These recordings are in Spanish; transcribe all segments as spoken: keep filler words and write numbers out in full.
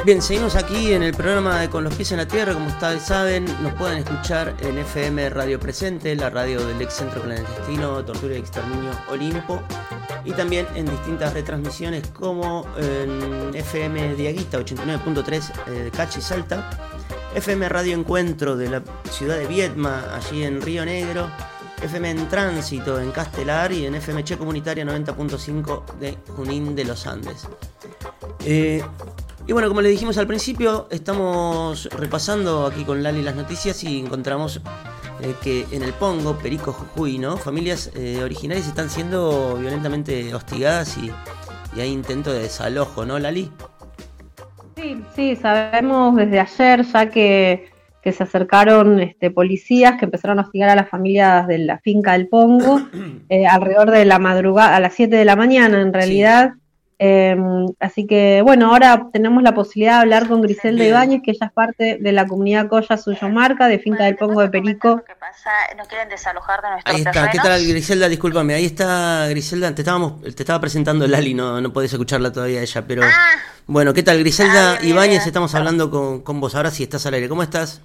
Bien, seguimos aquí en el programa de Con los pies en la tierra. Como ustedes saben, nos pueden escuchar en F M Radio Presente, la radio del ex Centro Clandestino Tortura y Exterminio Olimpo, y también en distintas retransmisiones como en F M Diaguita ochenta y nueve punto tres de Cachi, Salta, F M Radio Encuentro de la ciudad de Viedma, allí en Río Negro, F M en Tránsito en Castelar y en F M Che Comunitaria noventa punto cinco de Junín de los Andes. Eh, y bueno, como les dijimos al principio, estamos repasando aquí con Lali las noticias y encontramos eh, que en el Pongo, Perico, Jujuy, ¿no? Familias eh, originarias están siendo violentamente hostigadas y, y hay intento de desalojo, ¿no, Lali? Sí, sí, sabemos desde ayer ya que, que se acercaron este, policías que empezaron a hostigar a las familias de la finca del Pongo eh, alrededor de la madrugada, a las siete de la mañana en realidad. Sí. Eh, así que bueno, ahora tenemos la posibilidad de hablar con Griselda Ibáñez, que ella es parte de la comunidad Colla Suyomarca de Finca del Pongo de Perico. Lo que pasa, nos quieren desalojar de nuestros Ahí está, terrenos. ¿Qué tal, Griselda? Discúlpame, ahí está Griselda, te estábamos, te estaba presentando Lali, no, no podés escucharla todavía ella, pero Ah, bueno, ¿qué tal, Griselda ah, bien, Ibáñez? bien. Estamos hablando con, con vos ahora, sí estás al aire, ¿cómo estás?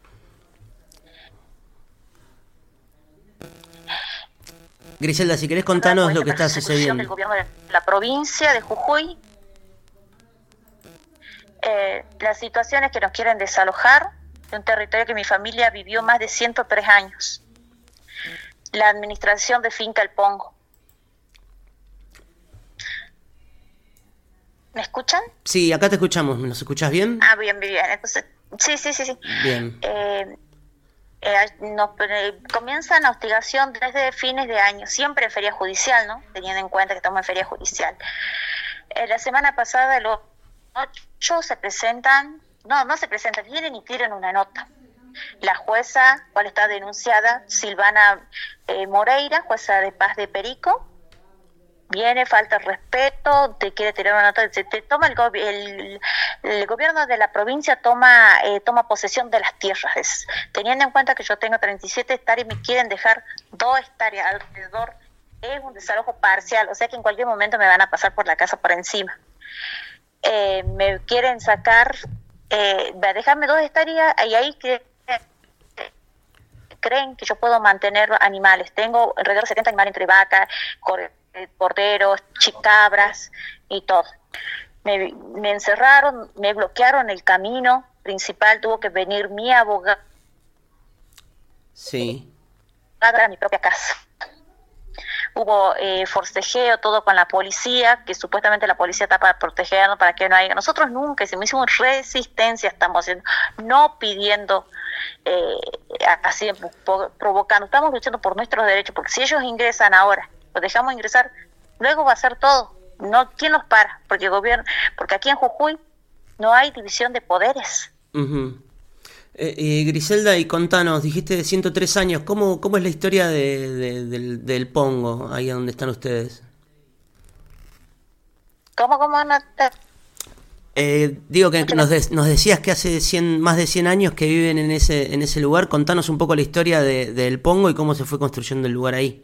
Griselda, si querés contanos lo que está sucediendo. Del gobierno de la provincia de Jujuy. Eh, la situación es que nos quieren desalojar de un territorio que mi familia vivió más de ciento tres años. La administración de Finca El Pongo. ¿Me escuchan? Sí, acá te escuchamos. ¿Nos escuchás bien? Ah, bien, bien. Entonces, sí, sí, sí, sí. Bien. Eh, eh, nos, eh, comienza la hostigación desde fines de año, siempre en feria judicial, ¿no? Teniendo en cuenta que estamos en feria judicial. Eh, la semana pasada los ocho se presentan, no, no se presentan, vienen y tiran una nota. La jueza, cual está denunciada, Silvana eh, Moreira, jueza de paz de Perico, viene, falta el respeto, te quiere tirar una nota, te, te toma el, go- el, el gobierno de la provincia toma eh, toma posesión de las tierras, es, teniendo en cuenta que yo tengo treinta y siete hectáreas y me quieren dejar dos hectáreas alrededor, es un desalojo parcial, o sea que en cualquier momento me van a pasar por la casa por encima. Eh, me quieren sacar, eh, dejarme dos hectáreas y ahí que creen que yo puedo mantener animales. Tengo alrededor de setenta animales entre vacas, corderos, chicabras y todo. Me, me encerraron, me bloquearon el camino principal, tuvo que venir mi abogado Sí. a mi propia casa. Hubo eh, forcejeo, todo con la policía, que supuestamente la policía está para protegernos, para que no haya... Nosotros nunca hicimos, hicimos resistencia, estamos haciendo, no pidiendo, eh, así provocando, estamos luchando por nuestros derechos, porque si ellos ingresan ahora, los dejamos ingresar, luego va a ser todo. No, ¿quién los para? Porque el gobierno, porque aquí en Jujuy no hay división de poderes. Uh-huh. Eh, eh, Griselda, y contanos, dijiste de ciento tres años, ¿cómo, cómo es la historia de, de, del, del Pongo, ahí donde están ustedes? ¿Cómo, cómo no te... Eh, digo que nos, de, nos decías que hace cien, más de cien años que viven en ese, en ese lugar, contanos un poco la historia de, del Pongo y cómo se fue construyendo el lugar ahí.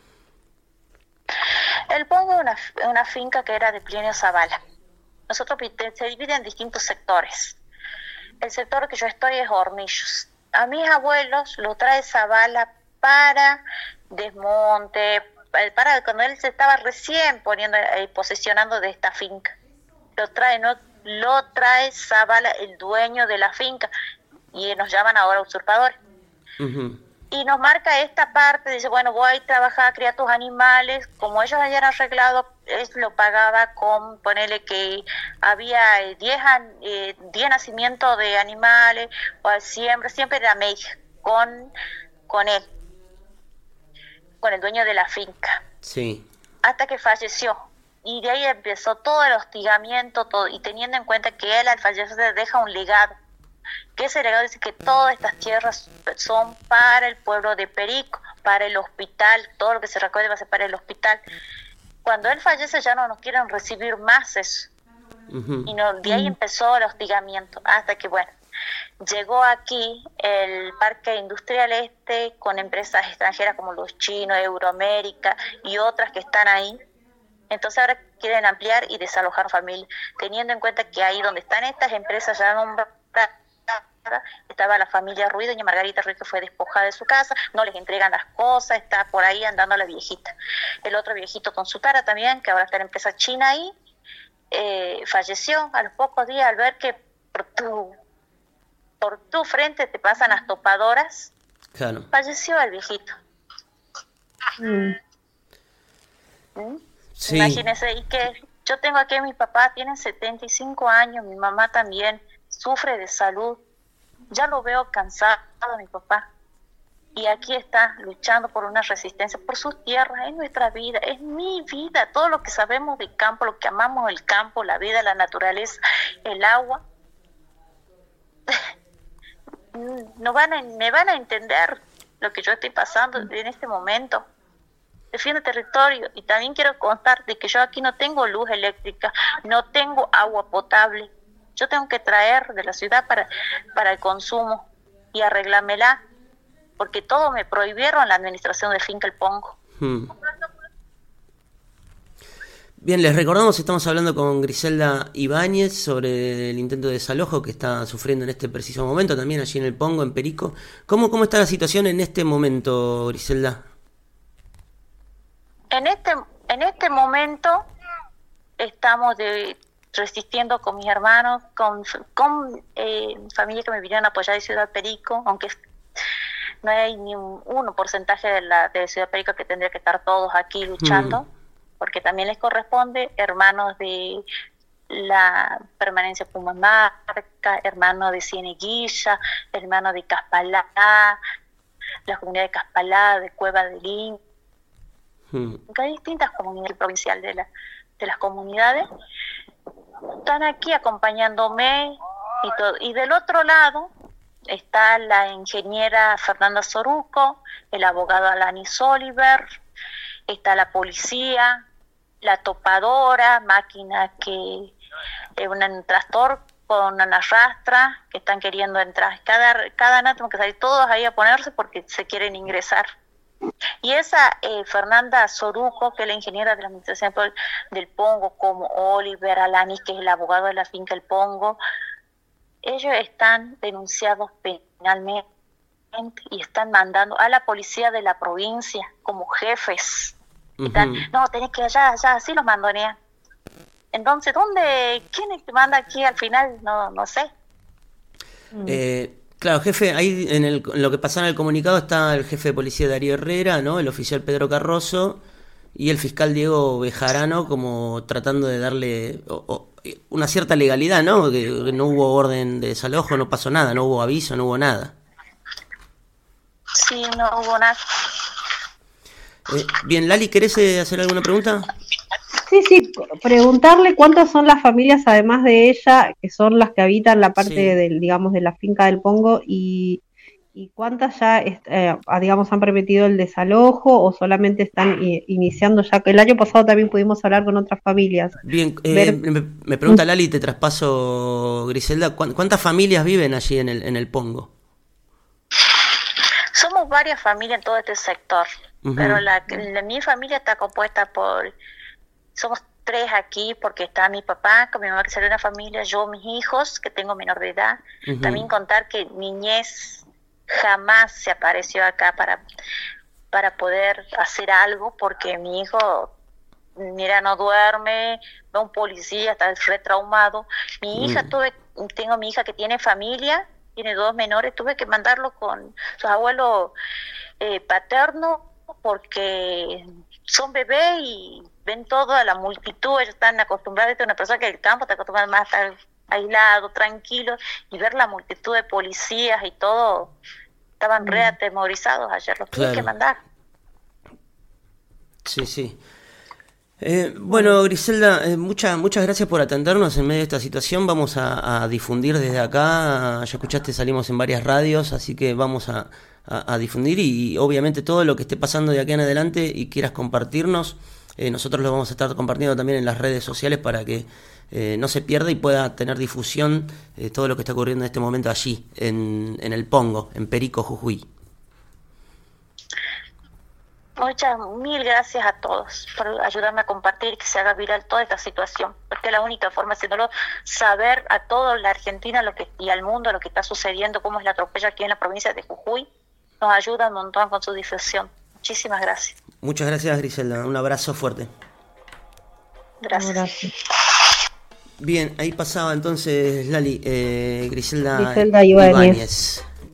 El Pongo es una, una finca que era de Plinio Zavala. Nosotros se divide en distintos sectores. El sector que yo estoy es Hornillos. A mis abuelos lo trae Zavala para desmonte, para cuando él se estaba recién poniendo eh, posesionando de esta finca. Lo trae, no, lo trae Zavala, el dueño de la finca, y nos llaman ahora usurpadores. Uh-huh. Y nos marca esta parte, dice, bueno, voy a trabajar, a criar tus animales, como ellos habían arreglado, él lo pagaba con, ponerle que había diez eh, nacimientos de animales, o siempre, siempre era media, con, con él, con el dueño de la finca. Sí. Hasta que falleció. Y de ahí empezó todo el hostigamiento, todo, y teniendo en cuenta que él al fallecer deja un legado, que ese legado dice que todas estas tierras son para el pueblo de Perico, para el hospital, todo lo que se recuerde va a ser para el hospital. Cuando él fallece ya no nos quieren recibir más eso. Uh-huh. Y no, de ahí empezó el hostigamiento, hasta que bueno, llegó aquí el Parque Industrial Este con empresas extranjeras como los chinos, Euroamérica y otras que están ahí. Entonces ahora quieren ampliar y desalojar familias, teniendo en cuenta que ahí donde están estas empresas ya nombradas, estaba la familia Ruiz, doña Margarita Ruiz, que fue despojada de su casa, no les entregan las cosas, está por ahí andando la viejita. El otro viejito con su tara también, que ahora está en la empresa china ahí, eh, falleció a los pocos días al ver que por tu, por tu frente te pasan las topadoras. Claro. Falleció el viejito. Mm. ¿Mm? Sí. Imagínense, y que yo tengo aquí a mi papá, tiene setenta y cinco años, mi mamá también sufre de salud. Ya lo veo cansado, mi papá. Y aquí está luchando por una resistencia, por sus tierras, es nuestra vida, es mi vida. Todo lo que sabemos del campo, lo que amamos el campo, la vida, la naturaleza, el agua. No van a, me van a entender lo que yo estoy pasando en este momento. Defiendo el territorio. Y también quiero contar de que yo aquí no tengo luz eléctrica, no tengo agua potable. Yo tengo que traer de la ciudad para, para el consumo y arreglármela, porque todo me prohibieron la administración de Finca El Pongo. Hmm. Bien, les recordamos, estamos hablando con Griselda Ibáñez sobre el intento de desalojo que está sufriendo en este preciso momento, también allí en El Pongo, en Perico. ¿Cómo, cómo está la situación en este momento, Griselda? En este, en este momento estamos de... resistiendo con mis hermanos, con, con eh, familia que me vinieron a apoyar de Ciudad Perico, aunque no hay ni un uno porcentaje de la de Ciudad Perico, que tendría que estar todos aquí luchando, mm. porque también les corresponde, hermanos de la permanencia Pumamarca, hermanos de Cieneguilla, hermanos de Caspalá, la comunidad de Caspalá, de Cueva de Lin, mm. hay distintas comunidades provinciales de, la, de las comunidades, están aquí acompañándome y todo. Y del otro lado está la ingeniera Fernanda Soruco, el abogado Alanis Oliver, está la policía, la topadora, máquina que es un tractor con una rastra, que están queriendo entrar. Cada, cada año tenemos que salir todos ahí a ponerse porque se quieren ingresar. Y esa eh, Fernanda Soruco, que es la ingeniera de la administración del Pongo, como Oliver Alanis, que es el abogado de la finca El Pongo, ellos están denunciados penalmente y están mandando a la policía de la provincia como jefes. Uh-huh. Están, no, tenés que allá, allá, así los mandonean. Entonces, ¿dónde? ¿Quién es que manda aquí al final? No, no sé. Eh... Claro, jefe, ahí en, el, en lo que pasaba en el comunicado está el jefe de policía Darío Herrera, ¿no? El oficial Pedro Carroso y el fiscal Diego Bejarano, como tratando de darle o, o, una cierta legalidad, ¿no? Que, que no hubo orden de desalojo, no pasó nada, no hubo aviso, no hubo nada. Sí, no hubo nada. Eh, bien, Lali, ¿querés hacer alguna pregunta? Sí, sí, preguntarle cuántas son las familias, además de ella, que son las que habitan la parte, sí. del, digamos, de la finca del Pongo, y, y cuántas ya, eh, digamos, han permitido el desalojo o solamente están i- iniciando ya, que el año pasado también pudimos hablar con otras familias. Bien, eh, Ver... me, me pregunta Lali, te traspaso, Griselda, ¿cuántas familias viven allí en el, en el Pongo? Somos varias familias en todo este sector, uh-huh. pero la, la, mi familia está compuesta por... Somos tres aquí porque está mi papá, con mi mamá que salió de una familia, yo, mis hijos, que tengo menor de edad. Uh-huh. También contar que niñez jamás se apareció acá para, para poder hacer algo, porque mi hijo, mira, no duerme, ve un policía, está retraumado. Mi hija, uh-huh. tuve, tengo mi hija que tiene familia, tiene dos menores, tuve que mandarlo con sus abuelos eh, paternos, porque son bebés y ven todo a la multitud, ellos están acostumbrados a una persona que del campo está acostumbrada más a estar aislado, tranquilo, y ver la multitud de policías y todo, estaban mm. re atemorizados ayer, los tuve claro. que mandar. Sí, sí. Eh, bueno, Griselda, eh, muchas muchas gracias por atendernos en medio de esta situación. Vamos a, a difundir desde acá, ya escuchaste, salimos en varias radios, así que vamos a, a, a difundir y, y obviamente todo lo que esté pasando de aquí en adelante y quieras compartirnos, eh, nosotros lo vamos a estar compartiendo también en las redes sociales para que eh, no se pierda y pueda tener difusión eh, todo lo que está ocurriendo en este momento allí, en, en el Pongo, en Perico, Jujuy. Muchas, mil gracias a todos por ayudarme a compartir, que se haga viral toda esta situación, porque es la única forma, haciéndolo, saber a toda la Argentina lo que y al mundo lo que está sucediendo, cómo es la atropella aquí en la provincia de Jujuy, nos ayuda un montón con su difusión. Muchísimas gracias. Muchas gracias, Griselda, un abrazo fuerte. Gracias. Gracias. Bien, ahí pasaba entonces Lali, eh, Griselda, Griselda Ibáñez. Ibáñez.